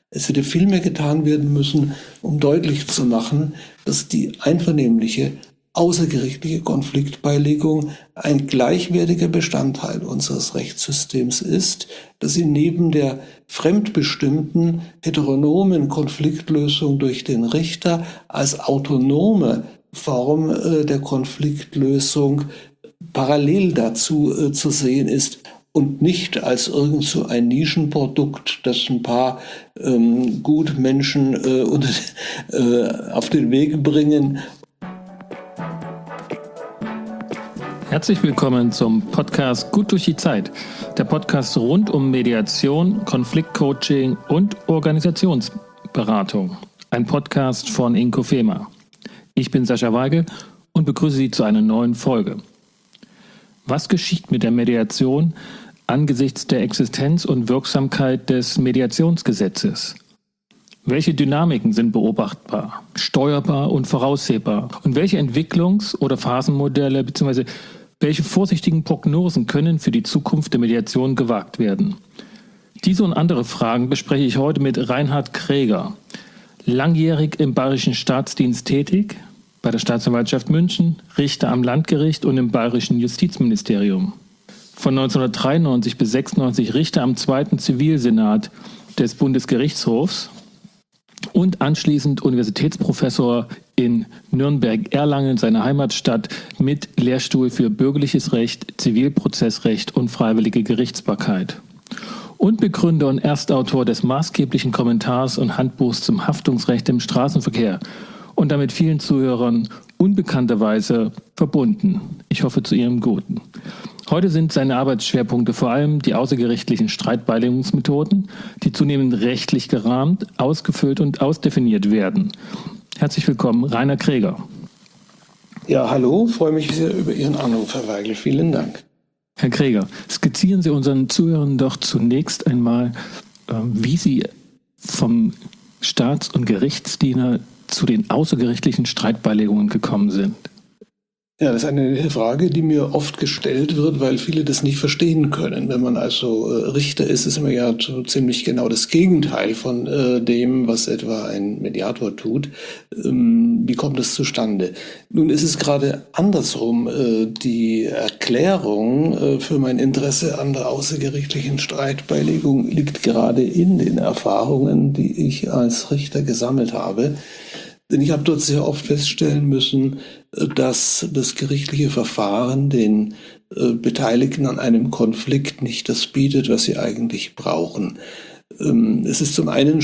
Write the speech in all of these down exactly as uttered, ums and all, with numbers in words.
Es hätte viel mehr getan werden müssen, um deutlich zu machen, dass die einvernehmliche außergerichtliche Konfliktbeilegung ein gleichwertiger Bestandteil unseres Rechtssystems ist, dass sie neben der fremdbestimmten heteronomen Konfliktlösung durch den Richter als autonome Form äh, der Konfliktlösung parallel dazu äh, zu sehen ist und nicht als irgend so ein Nischenprodukt, das ein paar ähm, Gutmenschen äh, unter, äh, auf den Weg bringen. Herzlich willkommen zum Podcast Gut durch die Zeit, der Podcast rund um Mediation, Konfliktcoaching und Organisationsberatung. Ein Podcast von Inkofema. Ich bin Sascha Weigel und begrüße Sie zu einer neuen Folge. Was geschieht mit der Mediation angesichts der Existenz und Wirksamkeit des Mediationsgesetzes? Welche Dynamiken sind beobachtbar, steuerbar und voraussehbar? Und welche Entwicklungs- oder Phasenmodelle bzw. welche vorsichtigen Prognosen können für die Zukunft der Mediation gewagt werden? Diese und andere Fragen bespreche ich heute mit Reinhard Kräger, langjährig im Bayerischen Staatsdienst tätig, bei der Staatsanwaltschaft München, Richter am Landgericht und im Bayerischen Justizministerium. Von neunzehnhundertdreiundneunzig bis sechsundneunzig Richter am zweiten Zivilsenat des Bundesgerichtshofs und anschließend Universitätsprofessor in Nürnberg-Erlangen, seiner Heimatstadt, mit Lehrstuhl für Bürgerliches Recht, Zivilprozessrecht und freiwillige Gerichtsbarkeit. Und Begründer und Erstautor des maßgeblichen Kommentars und Handbuchs zum Haftungsrecht im Straßenverkehr und damit vielen Zuhörern unbekannterweise verbunden. Ich hoffe zu Ihrem Guten. Heute sind seine Arbeitsschwerpunkte vor allem die außergerichtlichen Streitbeilegungsmethoden, die zunehmend rechtlich gerahmt, ausgefüllt und ausdefiniert werden. Herzlich willkommen, Rainer Kräger. Ja, hallo, freue mich sehr über Ihren Anruf, Herr Weigel. Vielen Dank. Herr Kräger, skizzieren Sie unseren Zuhörern doch zunächst einmal, wie Sie vom Staats- und Gerichtsdiener zu den außergerichtlichen Streitbeilegungen gekommen sind. Ja, das ist eine Frage, die mir oft gestellt wird, weil viele das nicht verstehen können. Wenn man also äh, Richter ist, ist man ja so ziemlich genau das Gegenteil von äh, dem, was etwa ein Mediator tut. Ähm, wie kommt das zustande? Nun ist es gerade andersrum. Äh, die Erklärung äh, für mein Interesse an der außergerichtlichen Streitbeilegung liegt gerade in den Erfahrungen, die ich als Richter gesammelt habe. Denn ich habe dort sehr oft feststellen müssen, dass das gerichtliche Verfahren den äh, Beteiligten an einem Konflikt nicht das bietet, was sie eigentlich brauchen. Ähm, es ist zum einen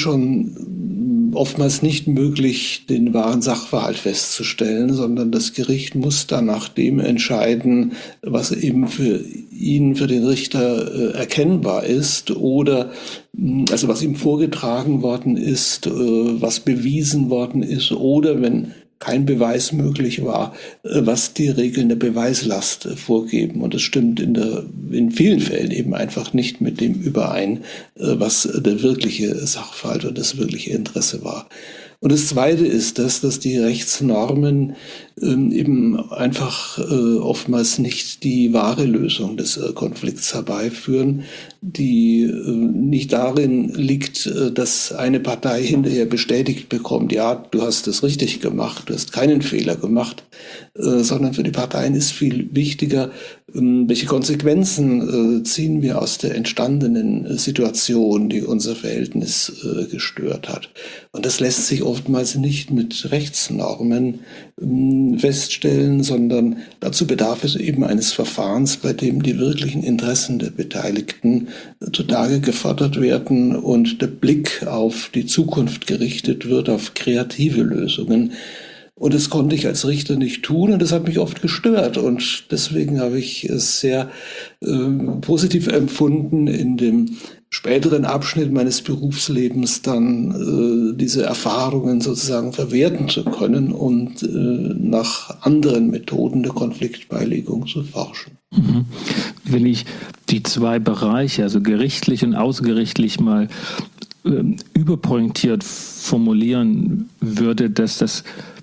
schon oftmals nicht möglich, den wahren Sachverhalt festzustellen, sondern das Gericht muss dann nach dem entscheiden, was eben für ihn, für den Richter äh, erkennbar ist oder also was ihm vorgetragen worden ist, äh, was bewiesen worden ist oder wenn kein Beweis möglich war, was die Regeln der Beweislast vorgeben. Und das stimmt in, der, in vielen Fällen eben einfach nicht mit dem überein, was der wirkliche Sachverhalt und das wirkliche Interesse war. Und das Zweite ist das, dass die Rechtsnormen ähm, eben einfach äh, oftmals nicht die wahre Lösung des äh, Konflikts herbeiführen, die äh, nicht darin liegt, äh, dass eine Partei hinterher bestätigt bekommt, ja, du hast es richtig gemacht, du hast keinen Fehler gemacht, äh, sondern für die Parteien ist viel wichtiger, äh, welche Konsequenzen äh, ziehen wir aus der entstandenen äh, Situation, die unser Verhältnis äh, gestört hat. Und das lässt sich oftmals nicht mit Rechtsnormen ähm, feststellen, sondern dazu bedarf es eben eines Verfahrens, bei dem die wirklichen Interessen der Beteiligten äh, zutage gefordert werden und der Blick auf die Zukunft gerichtet wird, auf kreative Lösungen. Und das konnte ich als Richter nicht tun und das hat mich oft gestört. Und deswegen habe ich es sehr äh, positiv empfunden, in dem späteren Abschnitt meines Berufslebens dann äh, diese Erfahrungen sozusagen verwerten zu können und äh, nach anderen Methoden der Konfliktbeilegung zu forschen. Mhm. Wenn ich die zwei Bereiche, also gerichtlich und außergerichtlich mal äh, überpointiert formulieren würde, dass das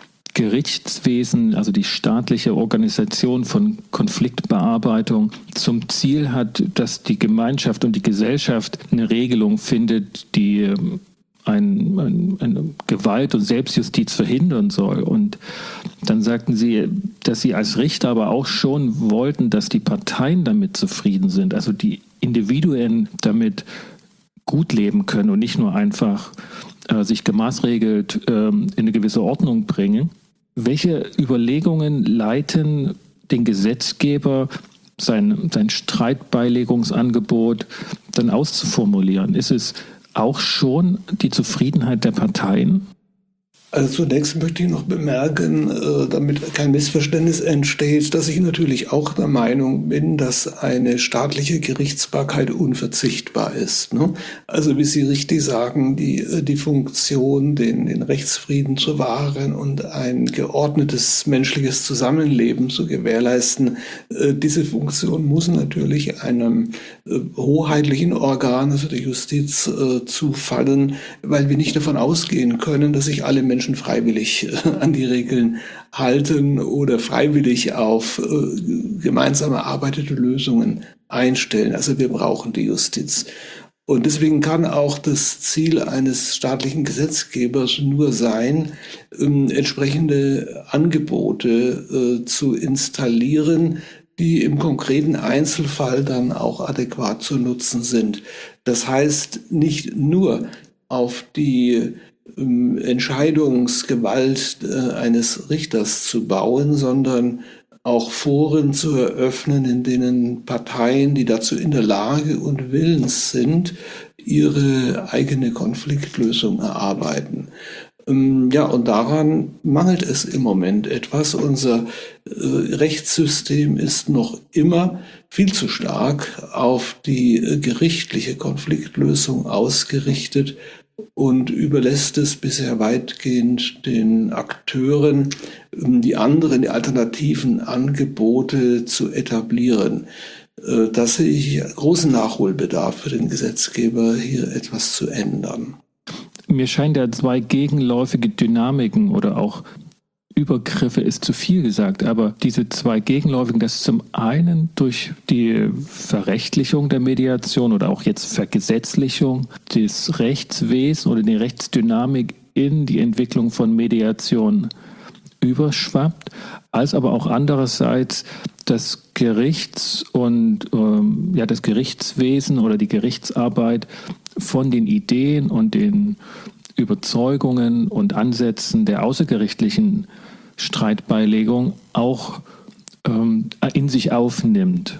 Gerichtswesen, also die staatliche Organisation von Konfliktbearbeitung, zum Ziel hat, dass die Gemeinschaft und die Gesellschaft eine Regelung findet, die ein, ein, eine Gewalt- und Selbstjustiz verhindern soll. Und dann sagten Sie, dass Sie als Richter aber auch schon wollten, dass die Parteien damit zufrieden sind, also die Individuen damit gut leben können und nicht nur einfach äh, sich gemaßregelt äh, in eine gewisse Ordnung bringen. Welche Überlegungen leiten den Gesetzgeber, sein, sein Streitbeilegungsangebot dann auszuformulieren? Ist es auch schon die Zufriedenheit der Parteien? Also zunächst möchte ich noch bemerken, damit kein Missverständnis entsteht, dass ich natürlich auch der Meinung bin, dass eine staatliche Gerichtsbarkeit unverzichtbar ist. Also wie Sie richtig sagen, die, die Funktion, den, den Rechtsfrieden zu wahren und ein geordnetes menschliches Zusammenleben zu gewährleisten, diese Funktion muss natürlich einem hoheitlichen Organ, also der Justiz, zufallen, weil wir nicht davon ausgehen können, dass sich alle Menschen freiwillig an die Regeln halten oder freiwillig auf äh, gemeinsam erarbeitete Lösungen einstellen. Also wir brauchen die Justiz. Und deswegen kann auch das Ziel eines staatlichen Gesetzgebers nur sein, ähm, entsprechende Angebote äh, zu installieren, die im konkreten Einzelfall dann auch adäquat zu nutzen sind. Das heißt, nicht nur auf die Entscheidungsgewalt äh, eines Richters zu bauen, sondern auch Foren zu eröffnen, in denen Parteien, die dazu in der Lage und willens sind, ihre eigene Konfliktlösung erarbeiten. Ähm, ja, und daran mangelt es im Moment etwas. Unser äh, Rechtssystem ist noch immer viel zu stark auf die äh, gerichtliche Konfliktlösung ausgerichtet und überlässt es bisher weitgehend den Akteuren, die anderen, die alternativen Angebote zu etablieren. Da sehe ich großen Nachholbedarf für den Gesetzgeber, hier etwas zu ändern. Mir scheinen da zwei gegenläufige Dynamiken oder auch Übergriffe ist zu viel gesagt, aber diese zwei gegenläufigen, das zum einen durch die Verrechtlichung der Mediation oder auch jetzt Vergesetzlichung des Rechtswesens oder die Rechtsdynamik in die Entwicklung von Mediation überschwappt, als aber auch andererseits das Gerichts- und ähm, ja, das Gerichtswesen oder die Gerichtsarbeit von den Ideen und den Überzeugungen und Ansätzen der außergerichtlichen Streitbeilegung auch ähm, in sich aufnimmt.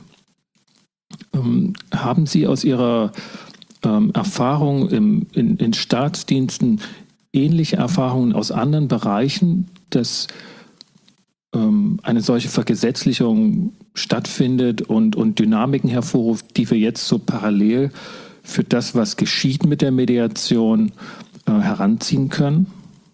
Ähm, haben Sie aus Ihrer ähm, Erfahrung im, in, in Staatsdiensten ähnliche Erfahrungen aus anderen Bereichen, dass ähm, eine solche Vergesetzlichung stattfindet und, und Dynamiken hervorruft, die wir jetzt so parallel für das, was geschieht mit der Mediation, äh, heranziehen können?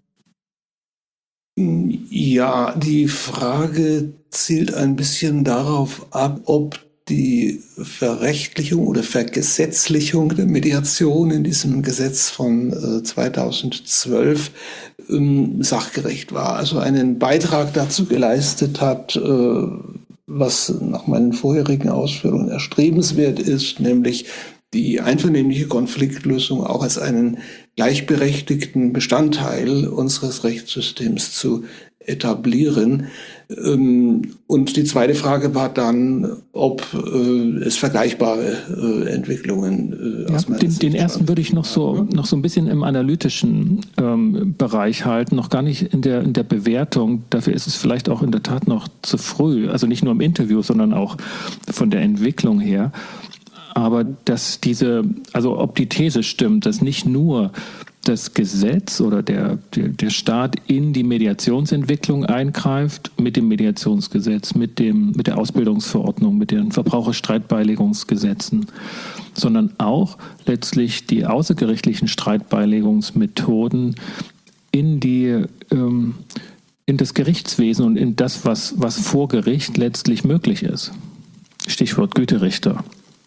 Ja, die Frage zielt ein bisschen darauf ab, ob die Verrechtlichung oder Vergesetzlichung der Mediation in diesem Gesetz von äh, zweitausendzwölf ähm, sachgerecht war. Also einen Beitrag dazu geleistet hat, äh, was nach meinen vorherigen Ausführungen erstrebenswert ist, nämlich die einvernehmliche Konfliktlösung auch als einen gleichberechtigten Bestandteil unseres Rechtssystems zu etablieren. Und die zweite Frage war dann, ob es vergleichbare Entwicklungen ja, aus meiner den, Sicht den ersten würde ich noch so, noch so ein bisschen im analytischen ähm, Bereich halten, noch gar nicht in der, in der Bewertung. Dafür ist es vielleicht auch in der Tat noch zu früh, also nicht nur im Interview, sondern auch von der Entwicklung her. Aber dass diese, also ob die These stimmt, dass nicht nur das Gesetz oder der, der, der Staat in die Mediationsentwicklung eingreift mit dem Mediationsgesetz, mit dem, mit der Ausbildungsverordnung, mit den Verbraucherstreitbeilegungsgesetzen, sondern auch letztlich die außergerichtlichen Streitbeilegungsmethoden in die, ähm, in das Gerichtswesen und in das, was, was vor Gericht letztlich möglich ist. Stichwort Güterichter.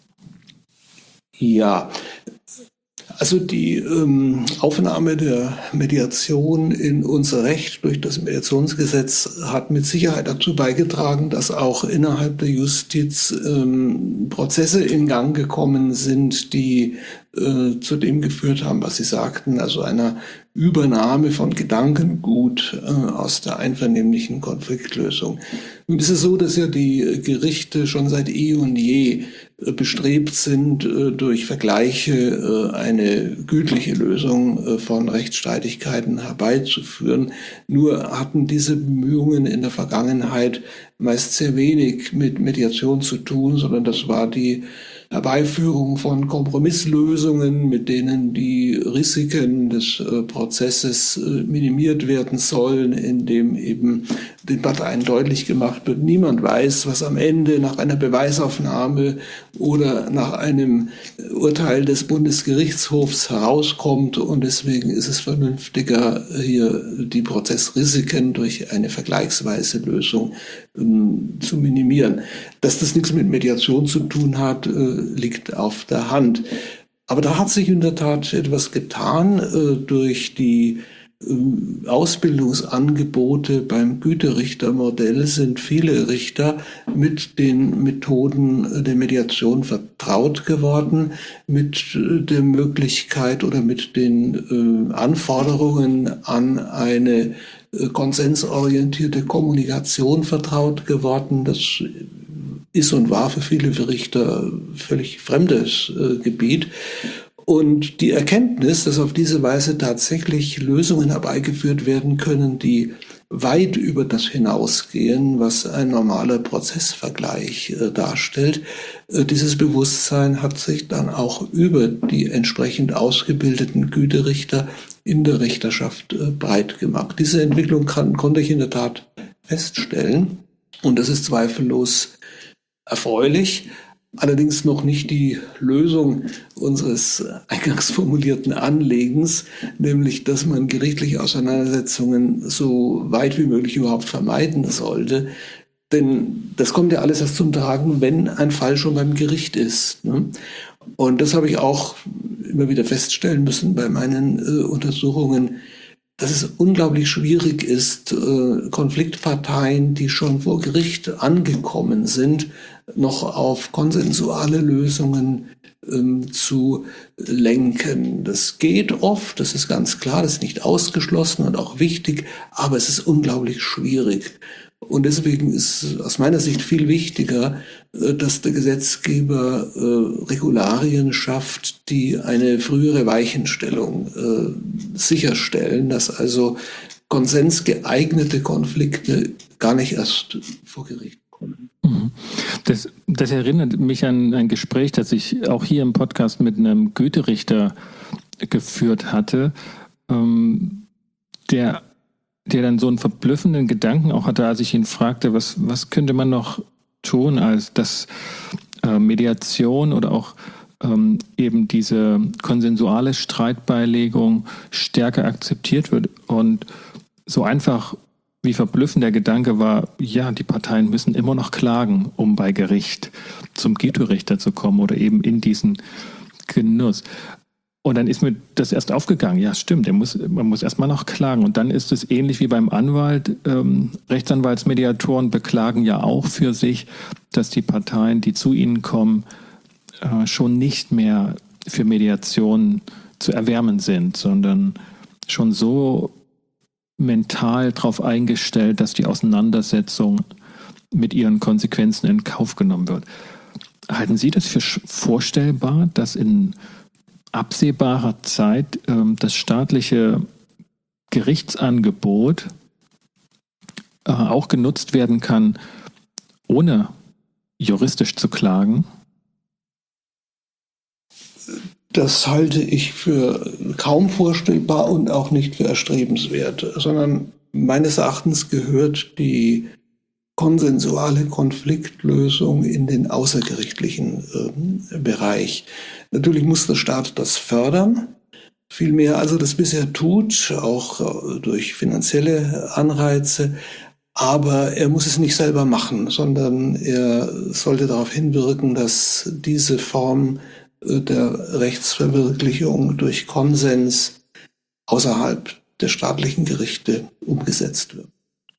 Ja, also die ähm, Aufnahme der Mediation in unser Recht durch das Mediationsgesetz hat mit Sicherheit dazu beigetragen, dass auch innerhalb der Justiz ähm, Prozesse in Gang gekommen sind, die äh, zu dem geführt haben, was Sie sagten, also einer Übernahme von Gedankengut äh, aus der einvernehmlichen Konfliktlösung. Nun ist es so, dass ja die Gerichte schon seit eh und je äh, bestrebt sind, äh, durch Vergleiche äh, eine gütliche Lösung äh, von Rechtsstreitigkeiten herbeizuführen. Nur hatten diese Bemühungen in der Vergangenheit meist sehr wenig mit Mediation zu tun, sondern das war die Herbeiführung von Kompromisslösungen, mit denen die Risiken des äh, Prozesses äh, minimiert werden sollen, indem eben den Parteien deutlich gemacht wird, niemand weiß, was am Ende nach einer Beweisaufnahme oder nach einem Urteil des Bundesgerichtshofs herauskommt, und deswegen ist es vernünftiger, hier die Prozessrisiken durch eine vergleichsweise Lösung ähm, zu minimieren. Dass das nichts mit Mediation zu tun hat, äh, liegt auf der Hand. Aber da hat sich in der Tat etwas getan äh, durch die äh, Ausbildungsangebote beim Güterichtermodell sind viele Richter mit den Methoden der Mediation vertraut geworden, mit äh, der Möglichkeit oder mit den äh, Anforderungen an eine äh, konsensorientierte Kommunikation vertraut geworden. Das ist und war für viele Richter völlig fremdes äh, Gebiet. Und die Erkenntnis, dass auf diese Weise tatsächlich Lösungen herbeigeführt werden können, die weit über das hinausgehen, was ein normaler Prozessvergleich äh, darstellt, äh, dieses Bewusstsein hat sich dann auch über die entsprechend ausgebildeten Güterichter in der Richterschaft äh, breit gemacht. Diese Entwicklung kann, konnte ich in der Tat feststellen, und das ist zweifellos erfreulich, allerdings noch nicht die Lösung unseres eingangs formulierten Anliegens, nämlich dass man gerichtliche Auseinandersetzungen so weit wie möglich überhaupt vermeiden sollte. Denn das kommt ja alles erst zum Tragen, wenn ein Fall schon beim Gericht ist, ne? Und das habe ich auch immer wieder feststellen müssen bei meinen äh, Untersuchungen, dass es unglaublich schwierig ist, äh, Konfliktparteien, die schon vor Gericht angekommen sind, noch auf konsensuale Lösungen ähm, zu lenken. Das geht oft, das ist ganz klar, das ist nicht ausgeschlossen und auch wichtig, aber es ist unglaublich schwierig. Und deswegen ist aus meiner Sicht viel wichtiger, äh, dass der Gesetzgeber äh, Regularien schafft, die eine frühere Weichenstellung äh, sicherstellen, dass also konsensgeeignete Konflikte gar nicht erst vor Gericht kommen. Das, das erinnert mich an ein Gespräch, das ich auch hier im Podcast mit einem Güterichter geführt hatte, ähm, der, der dann so einen verblüffenden Gedanken auch hatte, als ich ihn fragte, was, was könnte man noch tun, als dass äh, Mediation oder auch ähm, eben diese konsensuale Streitbeilegung stärker akzeptiert wird. Und so einfach wie verblüffend der Gedanke war, ja, die Parteien müssen immer noch klagen, um bei Gericht zum Güterichter zu kommen oder eben in diesen Genuss. Und dann ist mir das erst aufgegangen. Ja, stimmt, er muss, man muss erstmal noch klagen. Und dann ist es ähnlich wie beim Anwalt. Ähm, Rechtsanwaltsmediatoren beklagen ja auch für sich, dass die Parteien, die zu ihnen kommen, äh, schon nicht mehr für Mediation zu erwärmen sind, sondern schon so mental darauf eingestellt, dass die Auseinandersetzung mit ihren Konsequenzen in Kauf genommen wird. Halten Sie das für vorstellbar, dass in absehbarer Zeit ähm, das staatliche Gerichtsangebot äh, auch genutzt werden kann, ohne juristisch zu klagen? Das halte ich für kaum vorstellbar und auch nicht für erstrebenswert, sondern meines Erachtens gehört die konsensuale Konfliktlösung in den außergerichtlichen äh, Bereich. Natürlich muss der Staat das fördern, viel mehr als er das bisher tut, auch äh, durch finanzielle Anreize. Aber er muss es nicht selber machen, sondern er sollte darauf hinwirken, dass diese Form der Rechtsverwirklichung durch Konsens außerhalb der staatlichen Gerichte umgesetzt wird.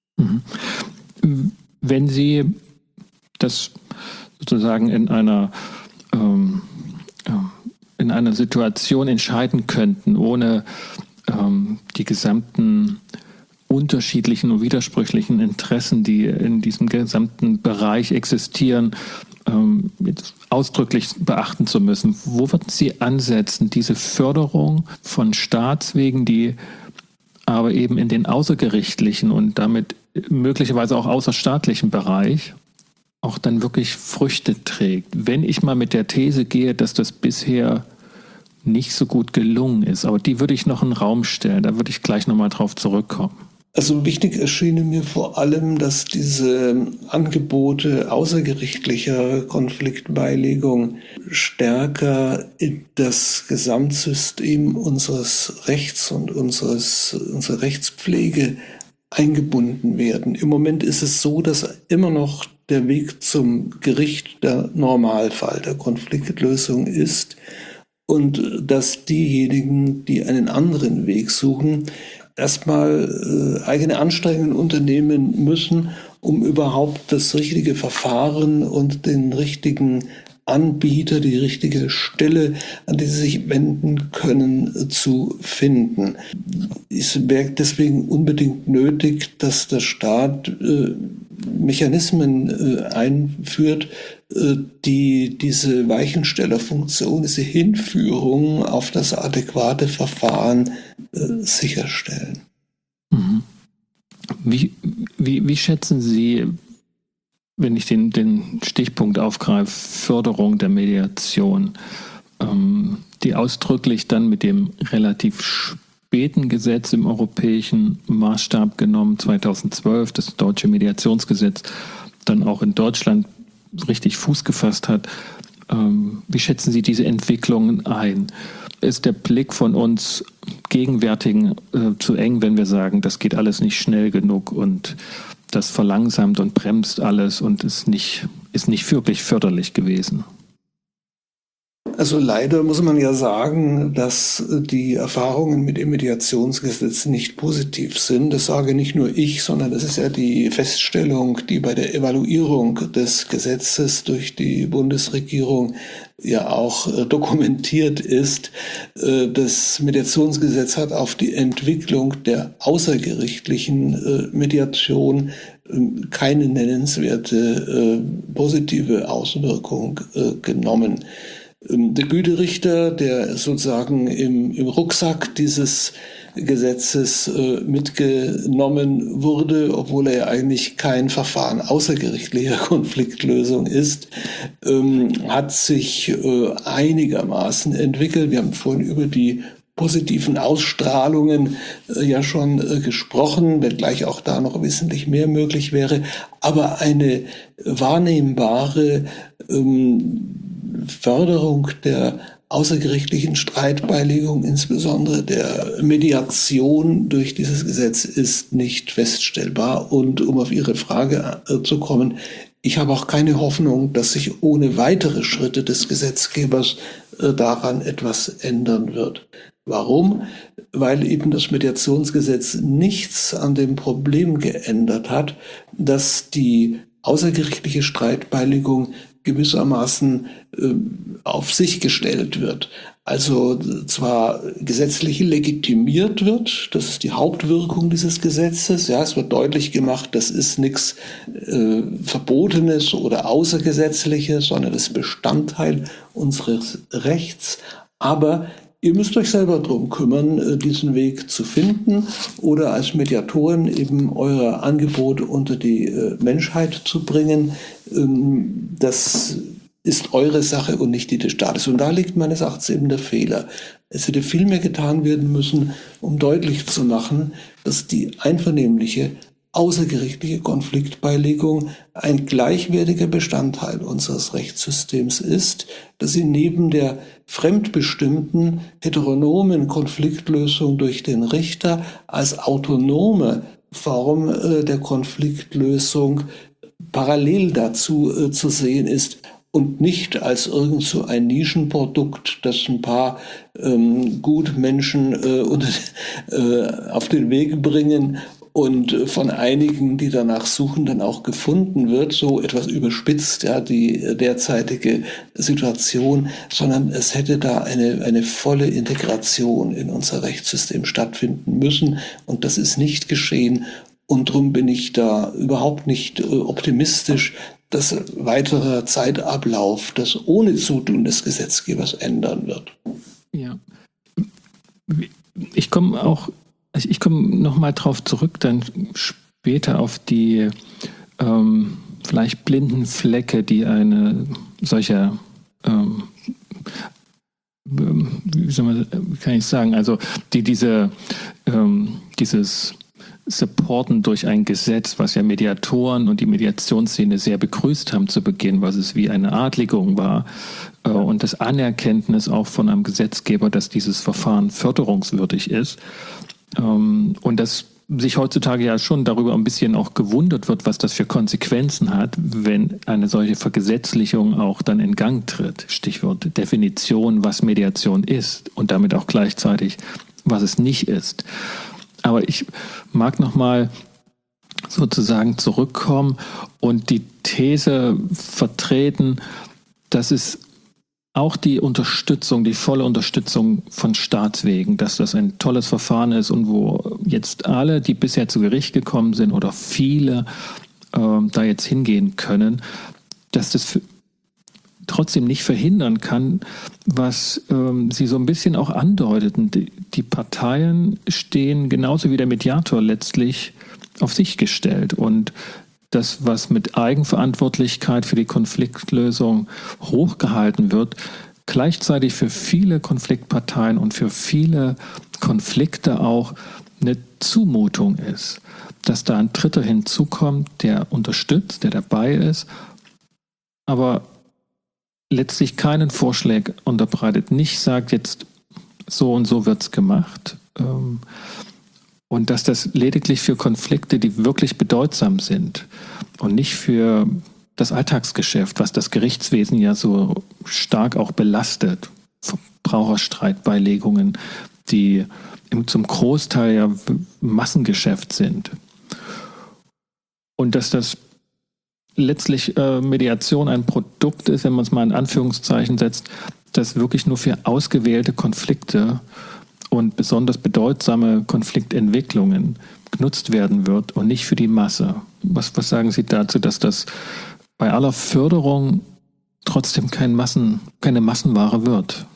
Wenn Sie das sozusagen in einer ähm, in einer Situation entscheiden könnten, ohne ähm, die gesamten unterschiedlichen und widersprüchlichen Interessen, die in diesem gesamten Bereich existieren, ähm, ausdrücklich beachten zu müssen. Wo würden Sie ansetzen, diese Förderung von Staatswegen, die aber eben in den außergerichtlichen und damit möglicherweise auch außerstaatlichen Bereich auch dann wirklich Früchte trägt? Wenn ich mal mit der These gehe, dass das bisher nicht so gut gelungen ist, aber die würde ich noch in den Raum stellen, da würde ich gleich nochmal drauf zurückkommen. Also wichtig erschien mir vor allem, dass diese Angebote außergerichtlicher Konfliktbeilegung stärker in das Gesamtsystem unseres Rechts und unseres, unserer Rechtspflege eingebunden werden. Im Moment ist es so, dass immer noch der Weg zum Gericht der Normalfall der Konfliktlösung ist und dass diejenigen, die einen anderen Weg suchen, erstmal äh, eigene Anstrengungen unternehmen müssen, um überhaupt das richtige Verfahren und den richtigen Anbieter, die richtige Stelle, an die sie sich wenden können, äh, zu finden. Es wäre deswegen unbedingt nötig, dass der Staat äh, Mechanismen äh, einführt, äh, die diese Weichenstellerfunktion, diese Hinführung auf das adäquate Verfahren äh, sicherstellen. Mhm. Wie, wie, wie schätzen Sie, wenn ich den, den Stichpunkt aufgreife, Förderung der Mediation, ähm, die ausdrücklich dann mit dem relativ späten Gesetz im europäischen Maßstab genommen, zweitausendzwölf, das deutsche Mediationsgesetz, dann auch in Deutschland richtig Fuß gefasst hat. Ähm, wie schätzen Sie diese Entwicklungen ein? Ist der Blick von uns Gegenwärtigen äh, zu eng, wenn wir sagen, das geht alles nicht schnell genug und das verlangsamt und bremst alles und ist nicht, ist nicht wirklich förderlich gewesen? Also leider muss man ja sagen, dass die Erfahrungen mit dem Mediationsgesetz nicht positiv sind. Das sage nicht nur ich, sondern das ist ja die Feststellung, die bei der Evaluierung des Gesetzes durch die Bundesregierung ja auch dokumentiert ist. Das Mediationsgesetz hat auf die Entwicklung der außergerichtlichen Mediation keine nennenswerte positive Auswirkung genommen. Der Güterichter, der sozusagen im, im Rucksack dieses Gesetzes äh, mitgenommen wurde, obwohl er ja eigentlich kein Verfahren außergerichtlicher Konfliktlösung ist, ähm, hat sich äh, einigermaßen entwickelt. Wir haben vorhin über die positiven Ausstrahlungen äh, ja schon äh, gesprochen, wenngleich auch da noch wesentlich mehr möglich wäre. Aber eine wahrnehmbare ähm, Förderung der außergerichtlichen Streitbeilegung, insbesondere der Mediation durch dieses Gesetz, ist nicht feststellbar. Und um auf Ihre Frage äh, zu kommen, ich habe auch keine Hoffnung, dass sich ohne weitere Schritte des Gesetzgebers äh, daran etwas ändern wird. Warum? Weil eben das Mediationsgesetz nichts an dem Problem geändert hat, dass die außergerichtliche Streitbeilegung gewissermaßen äh, auf sich gestellt wird. Also zwar gesetzlich legitimiert wird, das ist die Hauptwirkung dieses Gesetzes. Ja, es wird deutlich gemacht, das ist nichts äh, Verbotenes oder Außergesetzliches, sondern das ist Bestandteil unseres Rechts. Aber ihr müsst euch selber drum kümmern, diesen Weg zu finden oder als Mediatoren eben euer Angebot unter die Menschheit zu bringen. Das ist eure Sache und nicht die des Staates. Und da liegt meines Erachtens eben der Fehler. Es hätte viel mehr getan werden müssen, um deutlich zu machen, dass die einvernehmliche außergerichtliche Konfliktbeilegung ein gleichwertiger Bestandteil unseres Rechtssystems ist, dass sie neben der fremdbestimmten heteronomen Konfliktlösung durch den Richter als autonome Form äh, der Konfliktlösung parallel dazu äh, zu sehen ist und nicht als irgend so ein Nischenprodukt, das ein paar ähm, Gutmenschen äh, unter, äh, auf den Weg bringen, und von einigen, die danach suchen, dann auch gefunden wird, so etwas überspitzt, ja, die derzeitige Situation, sondern es hätte da eine, eine volle Integration in unser Rechtssystem stattfinden müssen und das ist nicht geschehen und darum bin ich da überhaupt nicht optimistisch, dass weiterer Zeitablauf das ohne Zutun des Gesetzgebers ändern wird. Ja, ich komme auch Ich komme nochmal drauf zurück, dann später auf die ähm, vielleicht blinden Flecke, die eine solcher, ähm, wie soll man, wie kann ich sagen, also die diese, ähm, dieses Supporten durch ein Gesetz, was ja Mediatoren und die Mediationsszene sehr begrüßt haben zu Beginn, was es wie eine Adligung war, äh, und das Anerkenntnis auch von einem Gesetzgeber, dass dieses Verfahren förderungswürdig ist. Und dass sich heutzutage ja schon darüber ein bisschen auch gewundert wird, was das für Konsequenzen hat, wenn eine solche Vergesetzlichung auch dann in Gang tritt. Stichwort Definition, was Mediation ist und damit auch gleichzeitig, was es nicht ist. Aber ich mag nochmal sozusagen zurückkommen und die These vertreten, dass es auch die Unterstützung, die volle Unterstützung von Staatswegen, dass das ein tolles Verfahren ist und wo jetzt alle, die bisher zu Gericht gekommen sind oder viele äh, da jetzt hingehen können, dass das für, trotzdem nicht verhindern kann, was ähm, Sie so ein bisschen auch andeuteten. Die, die Parteien stehen genauso wie der Mediator letztlich auf sich gestellt und das, was mit Eigenverantwortlichkeit für die Konfliktlösung hochgehalten wird, gleichzeitig für viele Konfliktparteien und für viele Konflikte auch eine Zumutung ist. Dass da ein Dritter hinzukommt, der unterstützt, der dabei ist, aber letztlich keinen Vorschlag unterbreitet, nicht sagt, jetzt so und so wird's gemacht. Und dass das lediglich für Konflikte, die wirklich bedeutsam sind und nicht für das Alltagsgeschäft, was das Gerichtswesen ja so stark auch belastet, Verbraucherstreitbeilegungen, die zum Großteil ja Massengeschäft sind. Und dass das letztlich äh, Mediation ein Produkt ist, wenn man es mal in Anführungszeichen setzt, das wirklich nur für ausgewählte Konflikte und besonders bedeutsame Konfliktentwicklungen genutzt werden wird und nicht für die Masse. Was, was sagen Sie dazu, dass das bei aller Förderung trotzdem kein Massen, keine Massenware wird?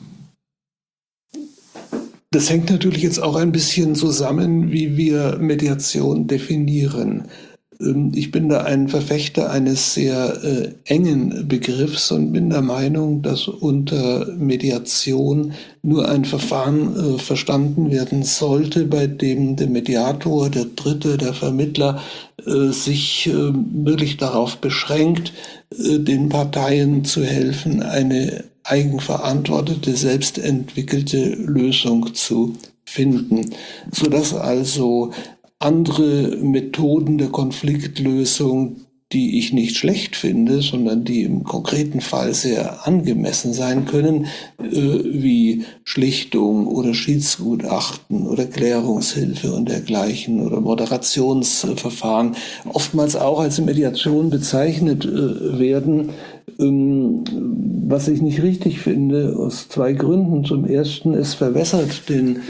Das hängt natürlich jetzt auch ein bisschen zusammen, wie wir Mediation definieren. Ich bin da ein Verfechter eines sehr äh, engen Begriffs und bin der Meinung, dass unter Mediation nur ein Verfahren äh, verstanden werden sollte, bei dem der Mediator, der Dritte, der Vermittler äh, sich äh, wirklich darauf beschränkt, äh, den Parteien zu helfen, eine eigenverantwortete, selbstentwickelte Lösung zu finden, sodass also andere Methoden der Konfliktlösung, die ich nicht schlecht finde, sondern die im konkreten Fall sehr angemessen sein können, äh, wie Schlichtung oder Schiedsgutachten oder Klärungshilfe und dergleichen oder Moderationsverfahren, oftmals auch als Mediation bezeichnet äh, werden, ähm, was ich nicht richtig finde, aus zwei Gründen. Zum Ersten, es verwässert den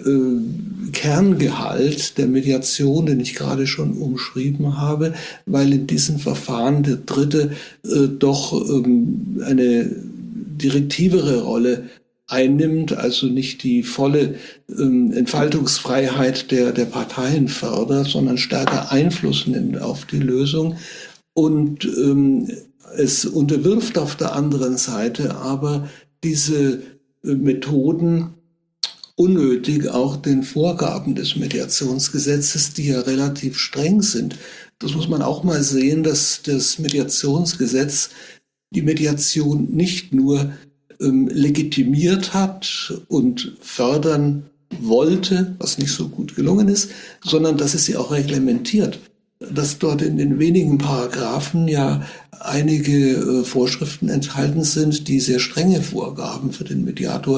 Kerngehalt der Mediation, den ich gerade schon umschrieben habe, weil in diesem Verfahren der Dritte äh, doch ähm, eine direktivere Rolle einnimmt, also nicht die volle ähm, Entfaltungsfreiheit der, der Parteien fördert, sondern stärker Einfluss nimmt auf die Lösung. Und ähm, es unterwirft auf der anderen Seite aber diese äh, Methoden unnötig auch den Vorgaben des Mediationsgesetzes, die ja relativ streng sind. Das muss man auch mal sehen, dass das Mediationsgesetz die Mediation nicht nur ähm, legitimiert hat und fördern wollte, was nicht so gut gelungen ist, sondern dass es sie auch reglementiert. Dass dort in den wenigen Paragraphen ja einige äh, Vorschriften enthalten sind, die sehr strenge Vorgaben für den Mediator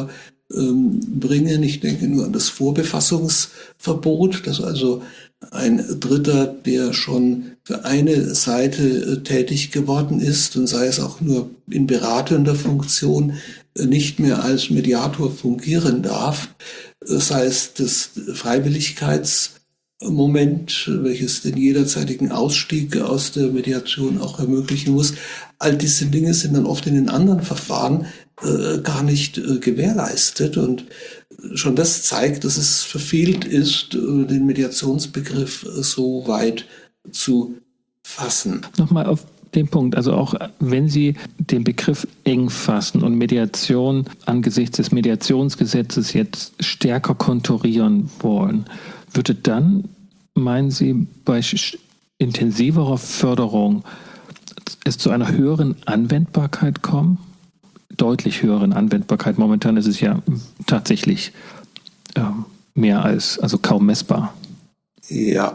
ähm, bringen. Ich denke nur an das Vorbefassungsverbot, dass also ein Dritter, der schon für eine Seite äh, tätig geworden ist und sei es auch nur in beratender Funktion, äh, nicht mehr als Mediator fungieren darf, äh, sei es das Freiwilligkeitsmoment, welches den jederzeitigen Ausstieg aus der Mediation auch ermöglichen muss. All diese Dinge sind dann oft in den anderen Verfahren äh, gar nicht äh, gewährleistet, und schon das zeigt, dass es verfehlt ist, den Mediationsbegriff so weit zu fassen. Nochmal auf den Punkt, also auch wenn Sie den Begriff eng fassen und Mediation angesichts des Mediationsgesetzes jetzt stärker konturieren wollen, würde dann, meinen Sie, bei intensiverer Förderung es zu einer höheren Anwendbarkeit kommen? Deutlich höheren Anwendbarkeit. Momentan ist es ja tatsächlich äh, mehr als, also kaum messbar. Ja,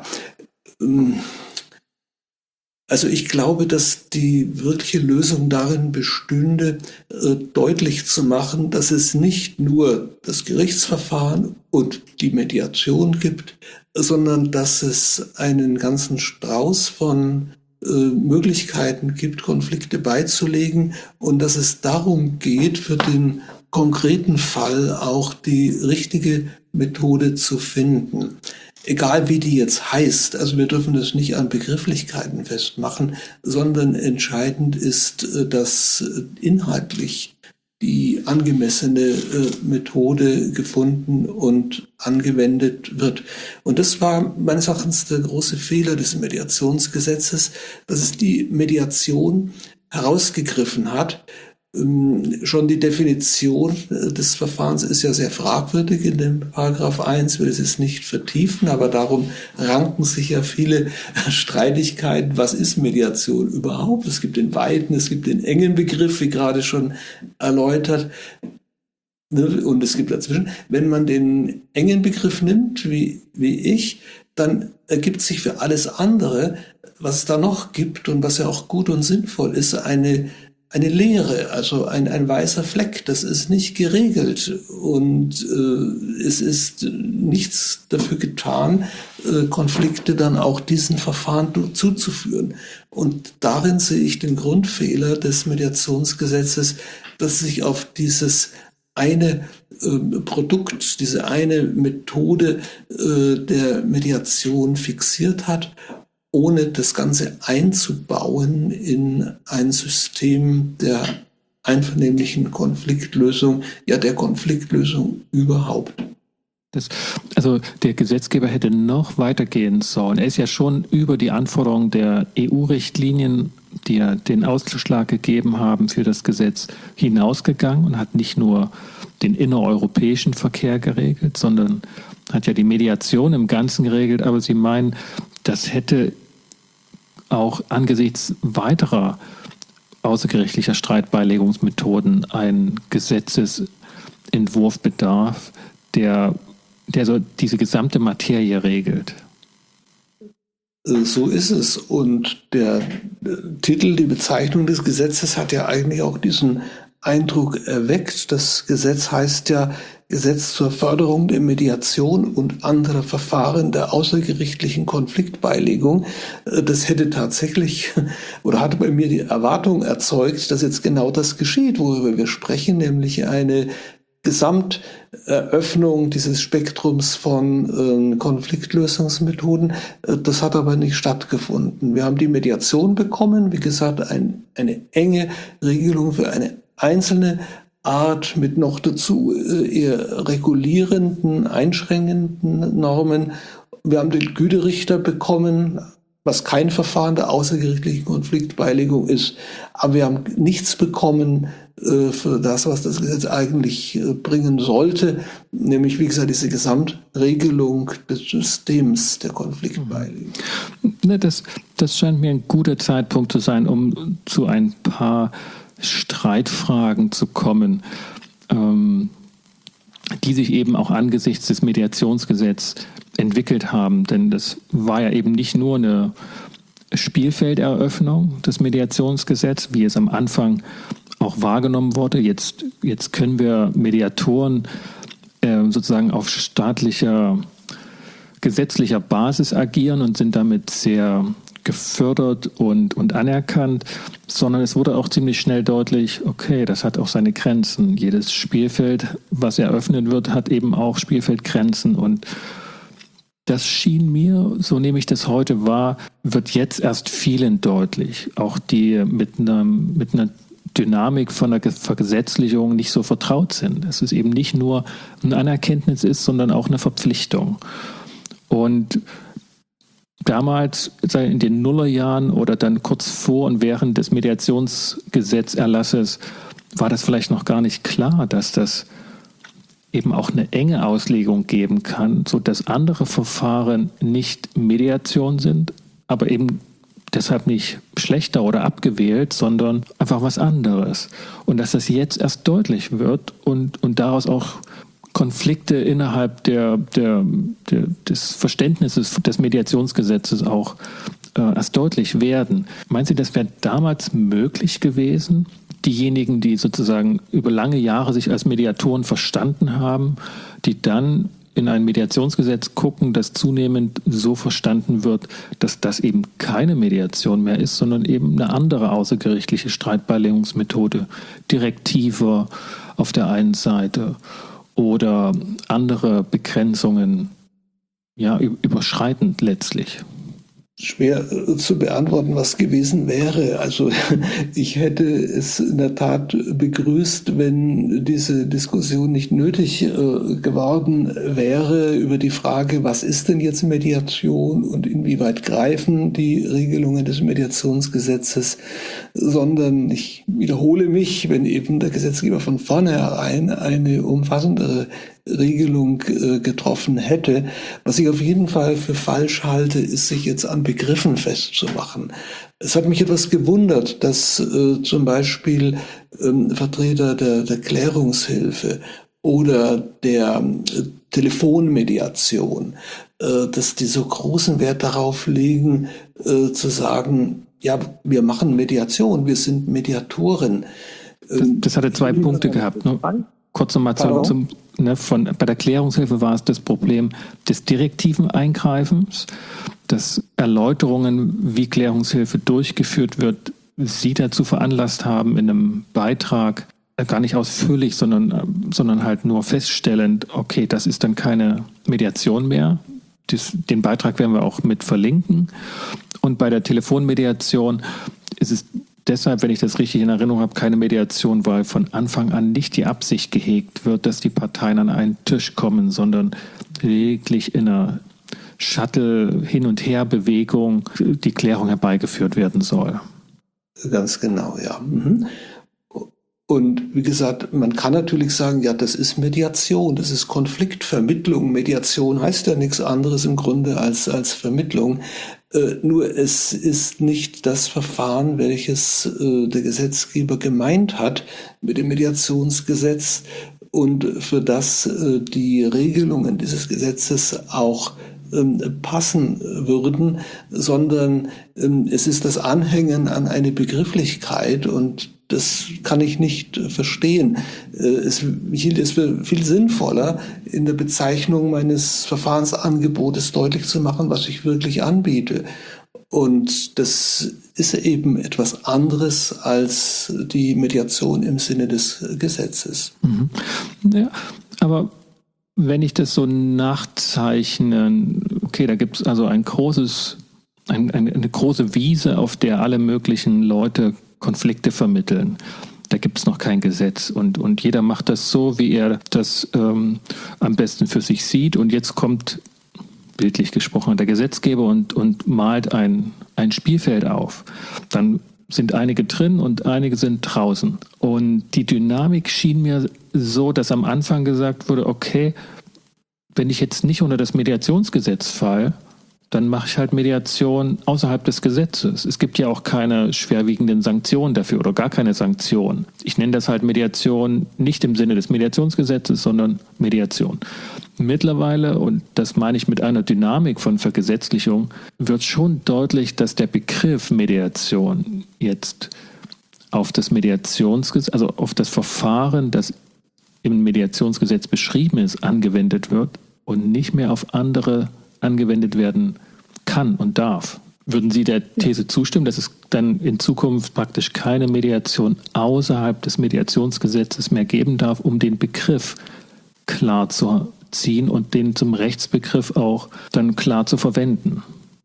also ich glaube, dass die wirkliche Lösung darin bestünde, äh, deutlich zu machen, dass es nicht nur das Gerichtsverfahren und die Mediation gibt, sondern dass es einen ganzen Strauß von Möglichkeiten gibt, Konflikte beizulegen, und dass es darum geht, für den konkreten Fall auch die richtige Methode zu finden. Egal wie die jetzt heißt, also wir dürfen das nicht an Begrifflichkeiten festmachen, sondern entscheidend ist, dass inhaltlich die angemessene äh, Methode gefunden und angewendet wird. Und das war meines Erachtens der große Fehler des Mediationsgesetzes, dass es die Mediation herausgegriffen hat. Ähm, schon die Definition des Verfahrens ist ja sehr fragwürdig in dem Paragraph eins, will es jetzt nicht vertiefen, aber darum ranken sich ja viele Streitigkeiten. Was ist Mediation überhaupt? Es gibt den weiten, es gibt den engen Begriff, wie gerade schon erläutert. Und es gibt dazwischen, wenn man den engen Begriff nimmt, wie, wie ich, dann ergibt sich für alles andere, was es da noch gibt und was ja auch gut und sinnvoll ist, eine Eine Leere, also ein, ein weißer Fleck, das ist nicht geregelt, und äh, es ist nichts dafür getan, äh, Konflikte dann auch diesen Verfahren zuzuführen. Und darin sehe ich den Grundfehler des Mediationsgesetzes, dass sich auf dieses eine äh, Produkt, diese eine Methode äh, der Mediation fixiert hat, ohne das Ganze einzubauen in ein System der einvernehmlichen Konfliktlösung, ja der Konfliktlösung überhaupt. Das, also der Gesetzgeber hätte noch weitergehen sollen. Er ist ja schon über die Anforderungen der E U-Richtlinien, die ja den Ausschlag gegeben haben für das Gesetz, hinausgegangen und hat nicht nur den innereuropäischen Verkehr geregelt, sondern hat ja die Mediation im Ganzen geregelt. Aber Sie meinen, das hätte auch angesichts weiterer außergerichtlicher Streitbeilegungsmethoden ein Gesetzesentwurf bedarf, der, der so diese gesamte Materie regelt. So ist es. Und der Titel, die Bezeichnung des Gesetzes hat ja eigentlich auch diesen Eindruck erweckt. Das Gesetz heißt ja Gesetz zur Förderung der Mediation und anderer Verfahren der außergerichtlichen Konfliktbeilegung. Das hätte tatsächlich oder hatte bei mir die Erwartung erzeugt, dass jetzt genau das geschieht, worüber wir sprechen, nämlich eine Gesamteröffnung dieses Spektrums von äh, Konfliktlösungsmethoden. Das hat aber nicht stattgefunden. Wir haben die Mediation bekommen, wie gesagt, ein, eine enge Regelung für eine einzelne Art mit noch dazu eher regulierenden, einschränkenden Normen. Wir haben den Güterichter bekommen, was kein Verfahren der außergerichtlichen Konfliktbeilegung ist. Aber wir haben nichts bekommen äh, für das, was das Gesetz eigentlich äh, bringen sollte, nämlich, wie gesagt, diese Gesamtregelung des Systems der Konfliktbeilegung. Das, das scheint mir ein guter Zeitpunkt zu sein, um zu ein paar Streitfragen zu kommen, ähm, die sich eben auch angesichts des Mediationsgesetzes entwickelt haben. Denn das war ja eben nicht nur eine Spielfelderöffnung des Mediationsgesetzes, wie es am Anfang auch wahrgenommen wurde. Jetzt, jetzt können wir Mediatoren äh, sozusagen auf staatlicher, gesetzlicher Basis agieren und sind damit sehr gefördert und, und anerkannt, sondern es wurde auch ziemlich schnell deutlich, okay, das hat auch seine Grenzen. Jedes Spielfeld, was eröffnet wird, hat eben auch Spielfeldgrenzen, und das schien mir, so nehme ich das heute wahr, wird jetzt erst vielen deutlich. Auch die mit einer, mit einer Dynamik von der Vergesetzlichung nicht so vertraut sind. Es ist eben nicht nur ein Anerkenntnis ist, sondern auch eine Verpflichtung. Und damals, in den Nullerjahren oder dann kurz vor und während des Mediationsgesetzerlasses, war das vielleicht noch gar nicht klar, dass das eben auch eine enge Auslegung geben kann, sodass andere Verfahren nicht Mediation sind, aber eben deshalb nicht schlechter oder abgewählt, sondern einfach was anderes. Und dass das jetzt erst deutlich wird und, und daraus auch Konflikte innerhalb der, der, der, des Verständnisses des Mediationsgesetzes auch äh, erst deutlich werden. Meinen Sie, das wäre damals möglich gewesen? Diejenigen, die sozusagen über lange Jahre sich als Mediatoren verstanden haben, die dann in ein Mediationsgesetz gucken, das zunehmend so verstanden wird, dass das eben keine Mediation mehr ist, sondern eben eine andere außergerichtliche Streitbeilegungsmethode, direktiver auf der einen Seite oder andere Begrenzungen, ja, überschreitend letztlich. Schwer äh, zu beantworten, was gewesen wäre. Also ich hätte es in der Tat begrüßt, wenn diese Diskussion nicht nötig äh, geworden wäre über die Frage, was ist denn jetzt Mediation und inwieweit greifen die Regelungen des Mediationsgesetzes, sondern ich wiederhole mich, wenn eben der Gesetzgeber von vornherein eine umfassendere Regelung äh, getroffen hätte. Was ich auf jeden Fall für falsch halte, ist, sich jetzt an Begriffen festzumachen. Es hat mich etwas gewundert, dass äh, zum Beispiel ähm, Vertreter der, der Klärungshilfe oder der äh, Telefonmediation, äh, dass die so großen Wert darauf legen, äh, zu sagen, ja, wir machen Mediation, wir sind Mediatoren. Das, das hatte zwei Punkte gehabt, ne? Kurz nochmal zum, zum ne, von, bei der Klärungshilfe war es das Problem des direktiven Eingreifens, dass Erläuterungen, wie Klärungshilfe durchgeführt wird, sie dazu veranlasst haben, in einem Beitrag gar nicht ausführlich, sondern, sondern halt nur feststellend, okay, das ist dann keine Mediation mehr. Das, den Beitrag werden wir auch mit verlinken. Und bei der Telefonmediation ist es deshalb, wenn ich das richtig in Erinnerung habe, keine Mediation, weil von Anfang an nicht die Absicht gehegt wird, dass die Parteien an einen Tisch kommen, sondern lediglich in einer Shuttle-Hin- und Her-Bewegung die Klärung herbeigeführt werden soll. Ganz genau, ja. Mhm. Und wie gesagt, man kann natürlich sagen, ja, das ist Mediation, das ist Konfliktvermittlung. Mediation heißt ja nichts anderes im Grunde als, als Vermittlung. Äh, nur es ist nicht das Verfahren, welches äh, der Gesetzgeber gemeint hat mit dem Mediationsgesetz und für das äh, die Regelungen dieses Gesetzes auch ähm, passen würden, sondern ähm, es ist das Anhängen an eine Begrifflichkeit, und das kann ich nicht verstehen. Es, ich hielt es für viel sinnvoller, in der Bezeichnung meines Verfahrensangebotes deutlich zu machen, was ich wirklich anbiete. Und das ist eben etwas anderes als die Mediation im Sinne des Gesetzes. Mhm. Ja, aber wenn ich das so nachzeichne, okay, da gibt es also ein großes, ein, ein, eine große Wiese, auf der alle möglichen Leute Konflikte vermitteln. Da gibt es noch kein Gesetz, und, und jeder macht das so, wie er das ähm, am besten für sich sieht, und jetzt kommt, bildlich gesprochen, der Gesetzgeber und, und malt ein, ein Spielfeld auf. Dann sind einige drin und einige sind draußen. Und die Dynamik schien mir so, dass am Anfang gesagt wurde, okay, wenn ich jetzt nicht unter das Mediationsgesetz falle, dann mache ich halt Mediation außerhalb des Gesetzes. Es gibt ja auch keine schwerwiegenden Sanktionen dafür oder gar keine Sanktionen. Ich nenne das halt Mediation nicht im Sinne des Mediationsgesetzes, sondern Mediation. Mittlerweile, und das meine ich mit einer Dynamik von Vergesetzlichung, wird schon deutlich, dass der Begriff Mediation jetzt auf das Mediationsgesetz, also auf das Verfahren, das im Mediationsgesetz beschrieben ist, angewendet wird und nicht mehr auf andere angewendet werden kann und darf. Würden Sie der These zustimmen, dass es dann in Zukunft praktisch keine Mediation außerhalb des Mediationsgesetzes mehr geben darf, um den Begriff klar zu ziehen und den zum Rechtsbegriff auch dann klar zu verwenden?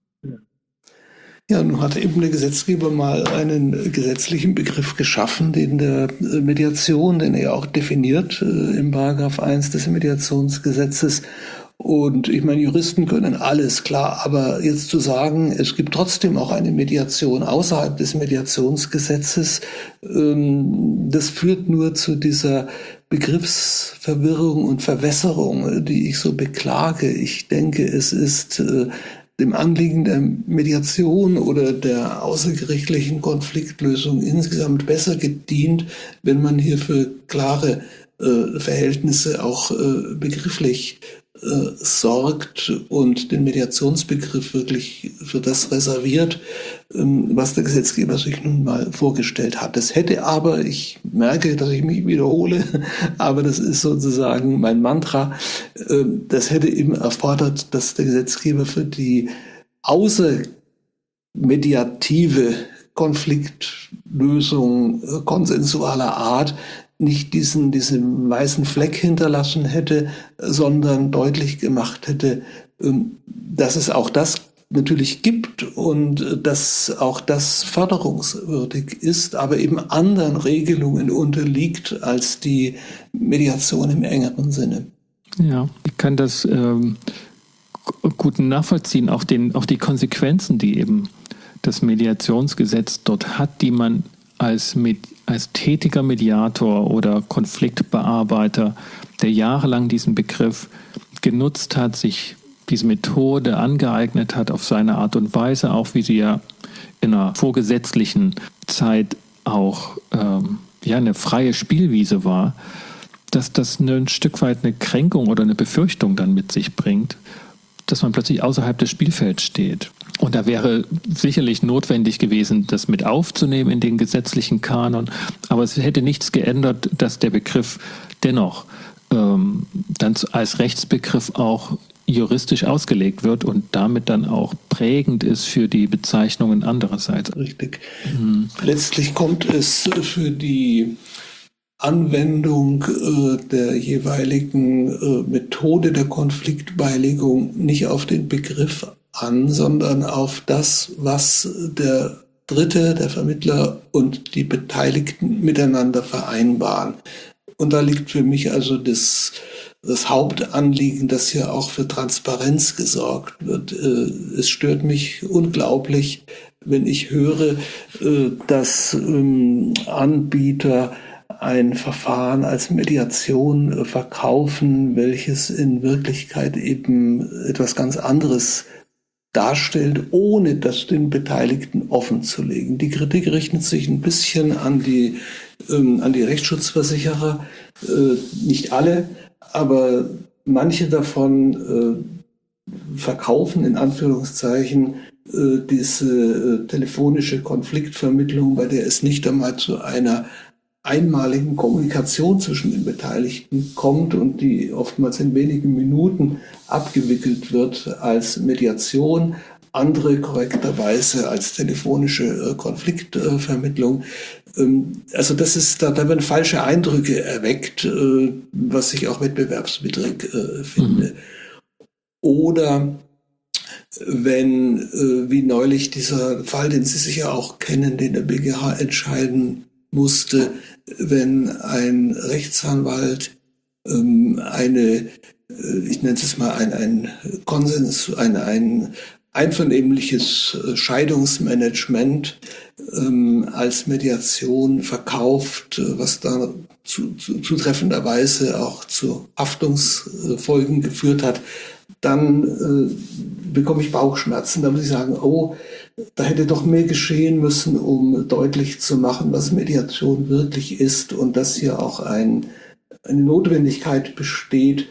Ja, nun hat eben der Gesetzgeber mal einen gesetzlichen Begriff geschaffen, den der Mediation, den er auch definiert äh, im Paragraph eins des Mediationsgesetzes. Und ich meine, Juristen können alles, klar, aber jetzt zu sagen, es gibt trotzdem auch eine Mediation außerhalb des Mediationsgesetzes, ähm, das führt nur zu dieser Begriffsverwirrung und Verwässerung, die ich so beklage. Ich denke, es ist äh, dem Anliegen der Mediation oder der außergerichtlichen Konfliktlösung insgesamt besser gedient, wenn man hier für klare äh, Verhältnisse auch äh, begrifflich äh, sorgt und den Mediationsbegriff wirklich für das reserviert, ähm, was der Gesetzgeber sich nun mal vorgestellt hat. Das hätte aber, ich merke, dass ich mich wiederhole, aber das ist sozusagen mein Mantra, äh, das hätte eben erfordert, dass der Gesetzgeber für die außermediative Konfliktlösung äh, konsensualer Art nicht diesen, diesen weißen Fleck hinterlassen hätte, sondern deutlich gemacht hätte, dass es auch das natürlich gibt und dass auch das förderungswürdig ist, aber eben anderen Regelungen unterliegt als die Mediation im engeren Sinne. Ja, ich kann das ähm, gut nachvollziehen, auch, den, auch die Konsequenzen, die eben das Mediationsgesetz dort hat, die man als, Med- als tätiger Mediator oder Konfliktbearbeiter, der jahrelang diesen Begriff genutzt hat, sich diese Methode angeeignet hat auf seine Art und Weise, auch wie sie ja in einer vorgesetzlichen Zeit auch ähm, ja, eine freie Spielwiese war, dass das ein Stück weit eine Kränkung oder eine Befürchtung dann mit sich bringt, dass man plötzlich außerhalb des Spielfelds steht. Und da wäre sicherlich notwendig gewesen, das mit aufzunehmen in den gesetzlichen Kanon. Aber es hätte nichts geändert, dass der Begriff dennoch ähm, dann als Rechtsbegriff auch juristisch ausgelegt wird und damit dann auch prägend ist für die Bezeichnungen andererseits. Richtig. Mhm. Letztlich kommt es für die Anwendung äh, der jeweiligen äh, Methode der Konfliktbeilegung nicht auf den Begriff an, sondern auf das, was der Dritte, der Vermittler und die Beteiligten miteinander vereinbaren. Und da liegt für mich also das, das Hauptanliegen, dass hier auch für Transparenz gesorgt wird. Äh, es stört mich unglaublich, wenn ich höre, äh, dass ähm, Anbieter ein Verfahren als Mediation verkaufen, welches in Wirklichkeit eben etwas ganz anderes darstellt, ohne das den Beteiligten offen zu legen. Die Kritik richtet sich ein bisschen an die, ähm, an die Rechtsschutzversicherer, äh, nicht alle, aber manche davon äh, verkaufen in Anführungszeichen äh, diese äh, telefonische Konfliktvermittlung, bei der es nicht einmal zu einer einmaligen Kommunikation zwischen den Beteiligten kommt und die oftmals in wenigen Minuten abgewickelt wird als Mediation, andere korrekterweise als telefonische äh, Konfliktvermittlung. Ähm, also das ist, da, da werden falsche Eindrücke erweckt, äh, was ich auch wettbewerbswidrig äh, finde. Mhm. Oder wenn, äh, wie neulich dieser Fall, den Sie sicher auch kennen, den der B G H entscheiden musste, wenn ein Rechtsanwalt ähm, eine, äh, ich nenne es mal ein, ein Konsens, ein, ein einvernehmliches Scheidungsmanagement ähm, als Mediation verkauft, was da zu, zu, zutreffenderweise auch zu Haftungsfolgen geführt hat, dann äh, bekomme ich Bauchschmerzen. Da muss ich sagen, oh, da hätte doch mehr geschehen müssen, um deutlich zu machen, was Mediation wirklich ist und dass hier auch ein, eine Notwendigkeit besteht,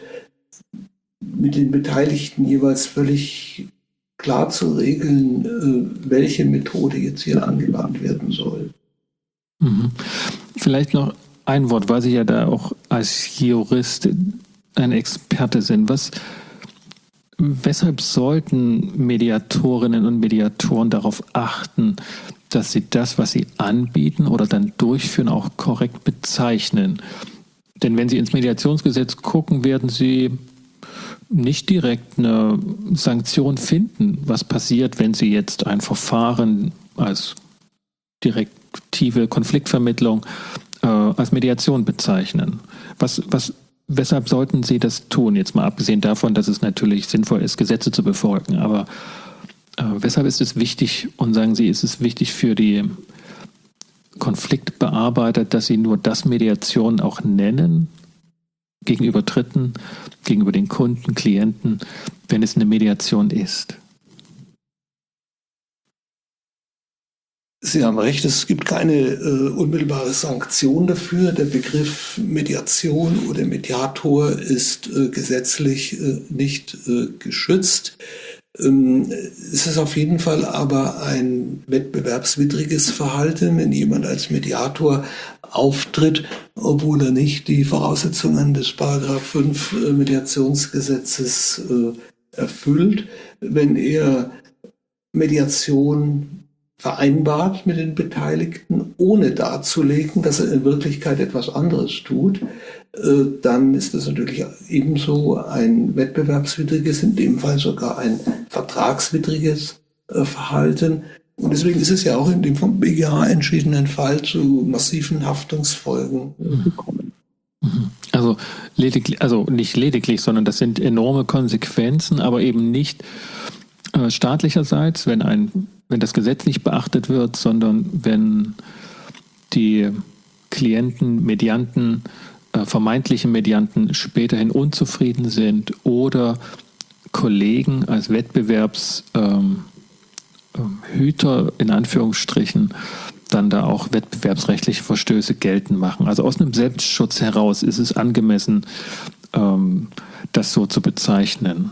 mit den Beteiligten jeweils völlig klar zu regeln, welche Methode jetzt hier angewandt werden soll. Mhm. Vielleicht noch ein Wort, weil Sie ja da auch als Jurist ein Experte sind. Was, weshalb sollten Mediatorinnen und Mediatoren darauf achten, dass sie das, was sie anbieten oder dann durchführen, auch korrekt bezeichnen? Denn wenn Sie ins Mediationsgesetz gucken, werden Sie nicht direkt eine Sanktion finden. Was passiert, wenn Sie jetzt ein Verfahren als direktive Konfliktvermittlung äh, als Mediation bezeichnen? Was, was, weshalb sollten Sie das tun? Jetzt mal abgesehen davon, dass es natürlich sinnvoll ist, Gesetze zu befolgen. Aber äh, weshalb ist es wichtig, und sagen Sie, ist es wichtig für die Konfliktbearbeiter, dass sie nur das Mediation auch nennen, gegenüber Dritten, gegenüber den Kunden, Klienten, wenn es eine Mediation ist? Sie haben recht, es gibt keine äh, unmittelbare Sanktion dafür. Der Begriff Mediation oder Mediator ist äh, gesetzlich äh, nicht äh, geschützt. Ähm, es ist auf jeden Fall aber ein wettbewerbswidriges Verhalten, wenn jemand als Mediator auftritt, obwohl er nicht die Voraussetzungen des Paragraph fünf äh, Mediationsgesetzes äh, erfüllt. Wenn er Mediation vereinbart mit den Beteiligten, ohne darzulegen, dass er in Wirklichkeit etwas anderes tut, dann ist das natürlich ebenso ein wettbewerbswidriges, in dem Fall sogar ein vertragswidriges Verhalten. Und deswegen ist es ja auch in dem vom B G H entschiedenen Fall zu massiven Haftungsfolgen gekommen. Also lediglich, also nicht lediglich, sondern das sind enorme Konsequenzen, aber eben nicht äh, staatlicherseits, wenn ein wenn das Gesetz nicht beachtet wird, sondern wenn die Klienten, Medianten, äh, vermeintliche Medianten späterhin unzufrieden sind oder Kollegen als Wettbewerbshüter ähm, in Anführungsstrichen dann da auch wettbewerbsrechtliche Verstöße geltend machen. Also aus einem Selbstschutz heraus ist es angemessen, ähm, das so zu bezeichnen.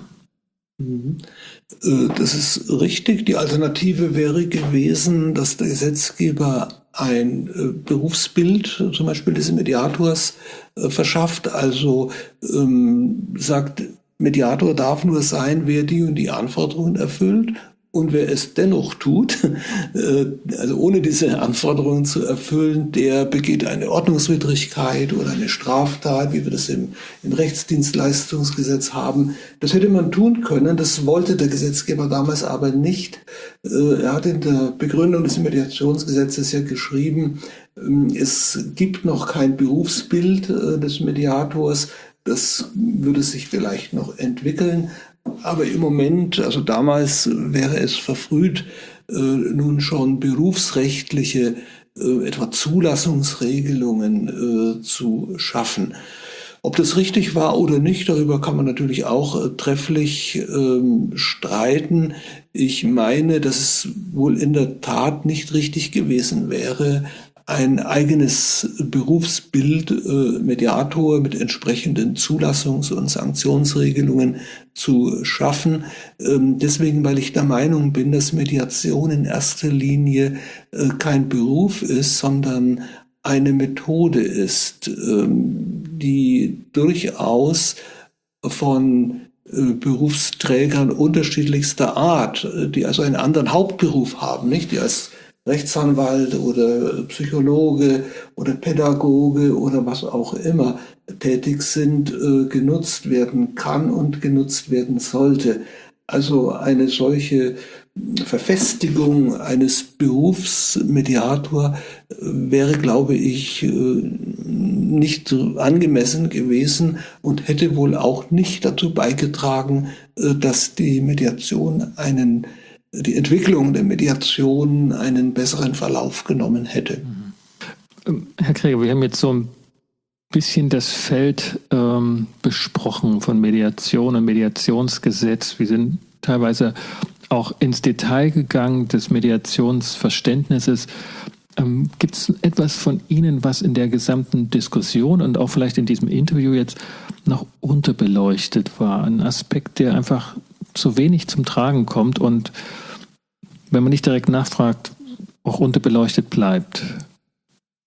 Das ist richtig. Die Alternative wäre gewesen, dass der Gesetzgeber ein Berufsbild, zum Beispiel des Mediators, verschafft. Also ähm, sagt, Mediator darf nur sein, wer die und die Anforderungen erfüllt. Und wer es dennoch tut, also ohne diese Anforderungen zu erfüllen, der begeht eine Ordnungswidrigkeit oder eine Straftat, wie wir das im, im Rechtsdienstleistungsgesetz haben. Das hätte man tun können, das wollte der Gesetzgeber damals aber nicht. Er hat in der Begründung des Mediationsgesetzes ja geschrieben, es gibt noch kein Berufsbild des Mediators, das würde sich vielleicht noch entwickeln. Aber im Moment, also damals wäre es verfrüht, äh, nun schon berufsrechtliche, äh, etwa Zulassungsregelungen äh, zu schaffen. Ob das richtig war oder nicht, darüber kann man natürlich auch äh, trefflich äh, streiten. Ich meine, dass es wohl in der Tat nicht richtig gewesen wäre, ein eigenes Berufsbild äh, Mediator mit entsprechenden Zulassungs- und Sanktionsregelungen zu schaffen. Ähm, deswegen, weil ich der Meinung bin, dass Mediation in erster Linie äh, kein Beruf ist, sondern eine Methode ist, ähm, die durchaus von äh, Berufsträgern unterschiedlichster Art, die also einen anderen Hauptberuf haben, nicht, die als Rechtsanwalt oder Psychologe oder Pädagoge oder was auch immer tätig sind, äh, genutzt werden kann und genutzt werden sollte. Also eine solche Verfestigung eines Berufs Mediator wäre, glaube ich, nicht angemessen gewesen und hätte wohl auch nicht dazu beigetragen, dass die Mediation einen die Entwicklung der Mediation einen besseren Verlauf genommen hätte. Herr Kreger, wir haben jetzt so ein bisschen das Feld ähm, besprochen von Mediation und Mediationsgesetz. Wir sind teilweise auch ins Detail gegangen des Mediationsverständnisses. Ähm, gibt es etwas von Ihnen, was in der gesamten Diskussion und auch vielleicht in diesem Interview jetzt noch unterbeleuchtet war? Ein Aspekt, der einfach zu wenig zum Tragen kommt und, wenn man nicht direkt nachfragt, auch unterbeleuchtet bleibt?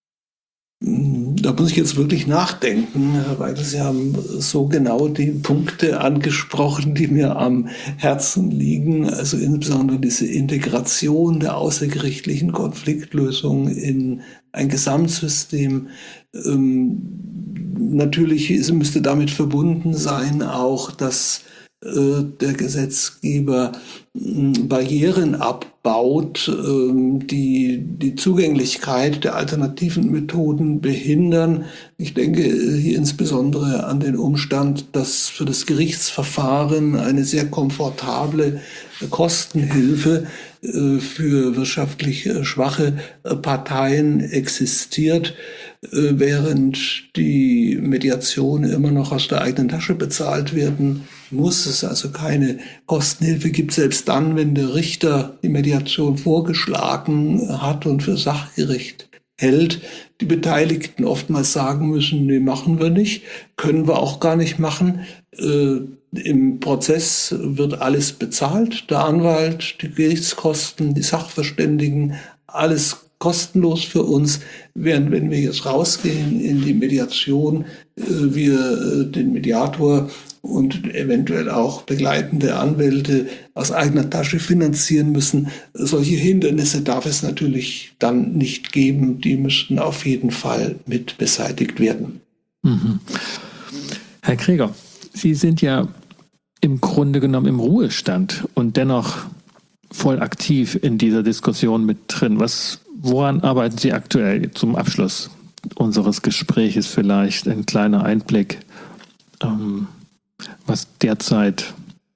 Da muss ich jetzt wirklich nachdenken, weil Sie haben so genau die Punkte angesprochen, die mir am Herzen liegen. Also insbesondere diese Integration der außergerichtlichen Konfliktlösung in ein Gesamtsystem. Ähm, natürlich ist, müsste damit verbunden sein auch, dass äh, der Gesetzgeber mh, Barrieren abbaut, ähm, die die Zugänglichkeit der alternativen Methoden behindern. Ich denke hier insbesondere an den Umstand, dass für das Gerichtsverfahren eine sehr komfortable Kostenhilfe äh, für wirtschaftlich äh, schwache äh, Parteien existiert, äh, während die Mediation immer noch aus der eigenen Tasche bezahlt werden muss. Es also keine Kostenhilfe gibt, selbst dann, wenn der Richter die Mediation vorgeschlagen hat und für sachgerecht hält, die Beteiligten oftmals sagen müssen, nee, machen wir nicht, können wir auch gar nicht machen. Äh, Im Prozess wird alles bezahlt, der Anwalt, die Gerichtskosten, die Sachverständigen, alles kostenlos für uns, während wenn wir jetzt rausgehen in die Mediation, äh, wir äh, den Mediator und eventuell auch begleitende Anwälte aus eigener Tasche finanzieren müssen. Solche Hindernisse darf es natürlich dann nicht geben. Die müssten auf jeden Fall mit beseitigt werden. Mhm. Herr Kreger, Sie sind ja im Grunde genommen im Ruhestand und dennoch voll aktiv in dieser Diskussion mit drin. Was, woran arbeiten Sie aktuell zum Abschluss unseres Gespräches? Vielleicht ein kleiner Einblick, ähm, was derzeit...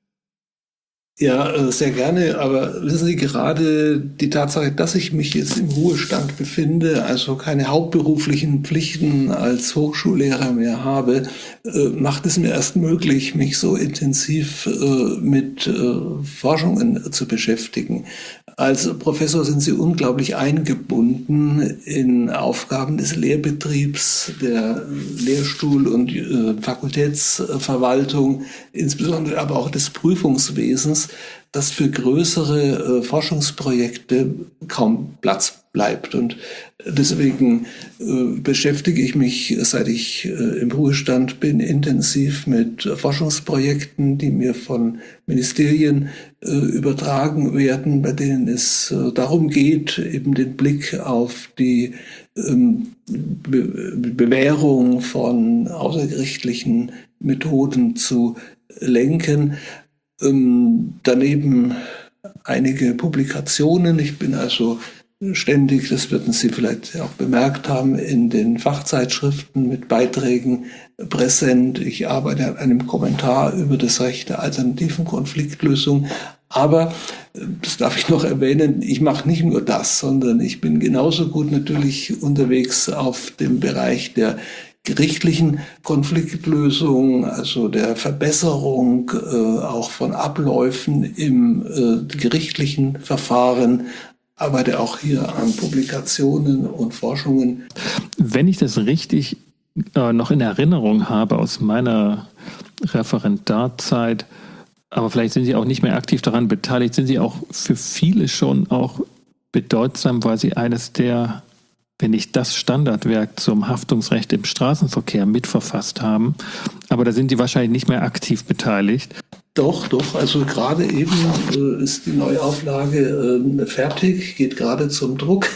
Ja, sehr gerne, aber wissen Sie, gerade die Tatsache, dass ich mich jetzt im Ruhestand befinde, also keine hauptberuflichen Pflichten als Hochschullehrer mehr habe, macht es mir erst möglich, mich so intensiv mit Forschungen zu beschäftigen. Als Professor sind Sie unglaublich eingebunden in Aufgaben des Lehrbetriebs, der Lehrstuhl- und Fakultätsverwaltung, insbesondere aber auch des Prüfungswesens, dass für größere äh, Forschungsprojekte kaum Platz bleibt. Und deswegen äh, beschäftige ich mich, seit ich äh, im Ruhestand bin, intensiv mit Forschungsprojekten, die mir von Ministerien äh, übertragen werden, bei denen es äh, darum geht, eben den Blick auf die ähm, Be- Bewährung von außergerichtlichen Methoden zu lenken. Ähm, daneben einige Publikationen. Ich bin also ständig, das würden Sie vielleicht auch bemerkt haben, in den Fachzeitschriften mit Beiträgen präsent. Ich arbeite an einem Kommentar über das Recht der alternativen Konfliktlösung. Aber, das darf ich noch erwähnen, ich mache nicht nur das, sondern ich bin genauso gut natürlich unterwegs auf dem Bereich der gerichtlichen Konfliktlösung, also der Verbesserung äh, auch von Abläufen im äh, gerichtlichen Verfahren, arbeite auch hier an Publikationen und Forschungen. Wenn ich das richtig äh, noch in Erinnerung habe aus meiner Referendarzeit, aber vielleicht sind Sie auch nicht mehr aktiv daran beteiligt, sind Sie auch für viele schon auch bedeutsam, weil Sie eines der, wenn nicht das Standardwerk zum Haftungsrecht im Straßenverkehr mitverfasst haben. Aber da sind Sie wahrscheinlich nicht mehr aktiv beteiligt. Doch, doch. Also gerade eben äh, ist die Neuauflage äh, fertig, geht gerade zum Druck.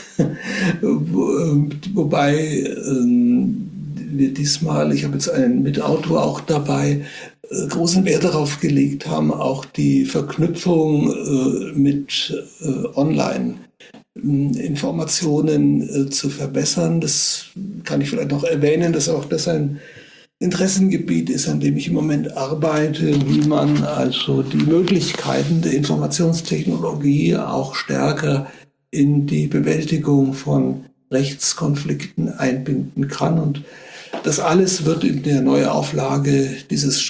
Wo, wobei äh, wir diesmal, ich habe jetzt einen Mitautor auch dabei, äh, großen Wert darauf gelegt haben, auch die Verknüpfung äh, mit äh, Online Informationen äh, zu verbessern. Das kann ich vielleicht noch erwähnen, dass auch das ein Interessengebiet ist, an dem ich im Moment arbeite, wie man also die Möglichkeiten der Informationstechnologie auch stärker in die Bewältigung von Rechtskonflikten einbinden kann. Und das alles wird in der Neuauflage dieses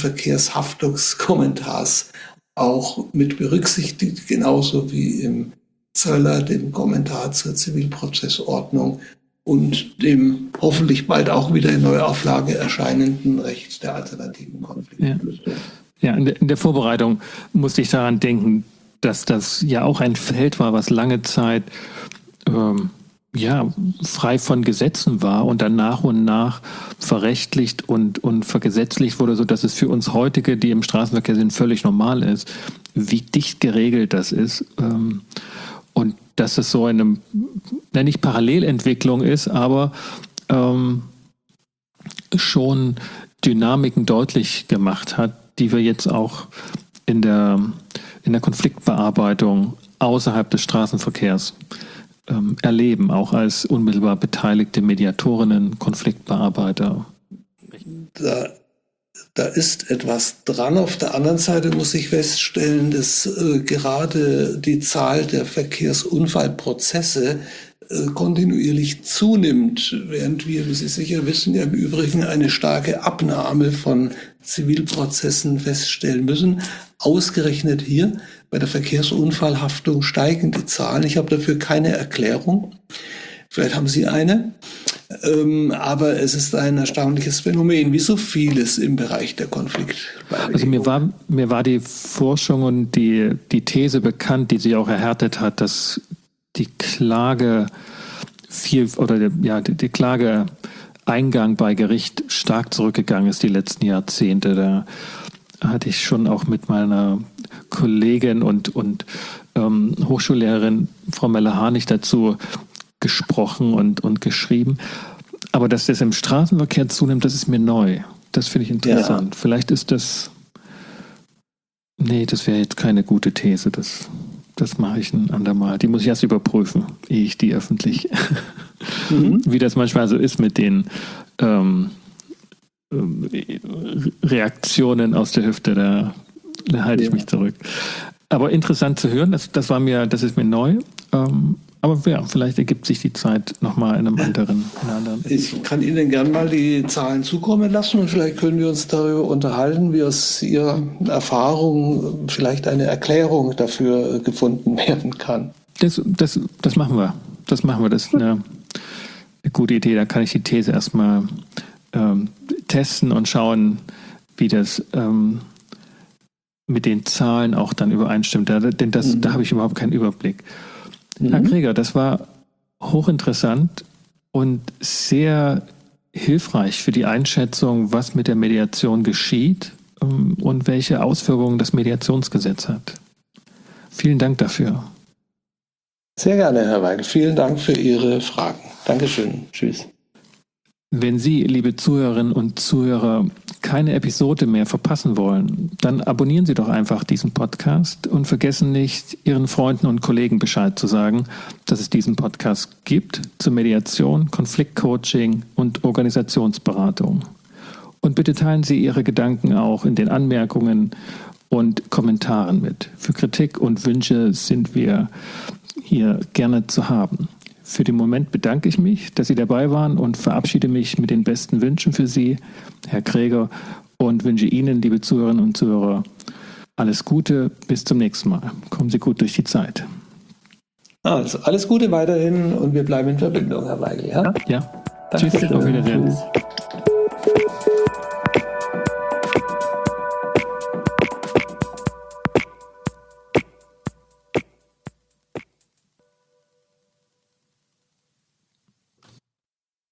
Straßenverkehrshaftungskommentars auch mit berücksichtigt, genauso wie im Zöller, dem Kommentar zur Zivilprozessordnung und dem hoffentlich bald auch wieder in Neuauflage erscheinenden Recht der alternativen Konfliktlösung. Ja, ja in, der, in der Vorbereitung musste ich daran denken, dass das ja auch ein Feld war, was lange Zeit ähm, ja, frei von Gesetzen war und dann nach und nach verrechtlicht und, und vergesetzlicht wurde, sodass es für uns heutige, die im Straßenverkehr sind, völlig normal ist, wie dicht geregelt das ist. Ähm, und dass es so eine, ja, nicht Parallelentwicklung ist, aber ähm, schon Dynamiken deutlich gemacht hat, die wir jetzt auch in der, in der Konfliktbearbeitung außerhalb des Straßenverkehrs ähm, erleben, auch als unmittelbar beteiligte Mediatorinnen, Konfliktbearbeiter. Da, da ist etwas dran. Auf der anderen Seite muss ich feststellen, dass äh, gerade die Zahl der Verkehrsunfallprozesse äh, kontinuierlich zunimmt, während wir, wie Sie sicher wissen, ja im Übrigen eine starke Abnahme von Zivilprozessen feststellen müssen. Ausgerechnet hier bei der Verkehrsunfallhaftung steigen die Zahlen. Ich habe dafür keine Erklärung. Vielleicht haben Sie eine. Ähm, aber es ist ein erstaunliches Phänomen, wie so vieles im Bereich der Konfliktbeilegung. Also mir war, mir war die Forschung und die, die These bekannt, die sich auch erhärtet hat, dass die Klage viel oder ja, die, die Klageeingang bei Gericht stark zurückgegangen ist die letzten Jahrzehnte. Da hatte ich schon auch mit meiner Kollegin und, und ähm, Hochschullehrerin Frau Meller-Harnig dazu gesprochen und, und geschrieben. Aber dass das im Straßenverkehr zunimmt, das ist mir neu. Das finde ich interessant. Ja. Vielleicht ist das... Nee, das wäre jetzt keine gute These. Das, das mache ich ein andermal. Die muss ich erst überprüfen, ehe ich die öffentlich... Mhm. Wie das manchmal so ist mit den ähm, Reaktionen aus der Hüfte. Da, da halte ich ja. mich zurück. Aber interessant zu hören, das, das war mir, das ist mir neu. Ähm, Aber ja, vielleicht ergibt sich die Zeit nochmal in einem anderen, in einer anderen Ich kann Ihnen gerne mal die Zahlen zukommen lassen und vielleicht können wir uns darüber unterhalten, wie aus Ihrer Erfahrung vielleicht eine Erklärung dafür gefunden werden kann. Das, das, das machen wir. Das machen wir. Das ist eine, eine gute Idee. Da kann ich die These erstmal ähm, testen und schauen, wie das ähm, mit den Zahlen auch dann übereinstimmt. Da, denn das, mhm. da habe ich überhaupt keinen Überblick. Herr Kreger, das war hochinteressant und sehr hilfreich für die Einschätzung, was mit der Mediation geschieht und welche Auswirkungen das Mediationsgesetz hat. Vielen Dank dafür. Sehr gerne, Herr Weigel. Vielen Dank für Ihre Fragen. Dankeschön. Tschüss. Wenn Sie, liebe Zuhörerinnen und Zuhörer, keine Episode mehr verpassen wollen, dann abonnieren Sie doch einfach diesen Podcast und vergessen nicht, Ihren Freunden und Kollegen Bescheid zu sagen, dass es diesen Podcast gibt zur Mediation, Konfliktcoaching und Organisationsberatung. Und bitte teilen Sie Ihre Gedanken auch in den Anmerkungen und Kommentaren mit. Für Kritik und Wünsche sind wir hier gerne zu haben. Für den Moment bedanke ich mich, dass Sie dabei waren und verabschiede mich mit den besten Wünschen für Sie, Herr Kreger, und wünsche Ihnen, liebe Zuhörerinnen und Zuhörer, alles Gute. Bis zum nächsten Mal. Kommen Sie gut durch die Zeit. Also alles Gute weiterhin und wir bleiben in Verbindung, Herr Weigel. Ja, ja. Tschüss, auf Wiedersehen. Tschüss.